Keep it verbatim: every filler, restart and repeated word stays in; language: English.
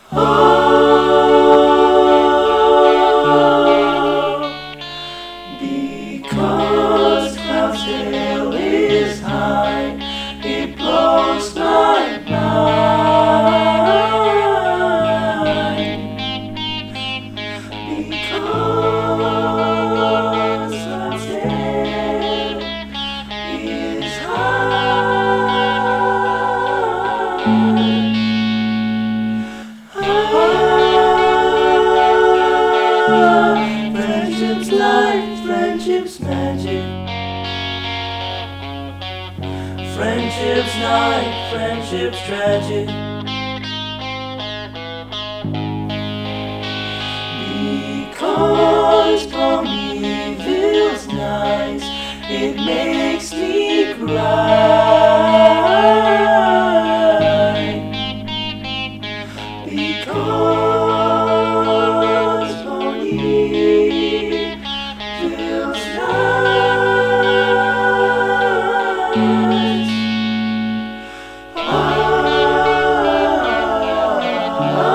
Oh, because Cloud's tail is high, it blows my mind. Because Cloud's tail is high. Friendship's life, friendship's magic. Friendship's night, friendship's tragic. Because Ponyville's nice, it makes me cry. Because Ponyville's nice. Ah,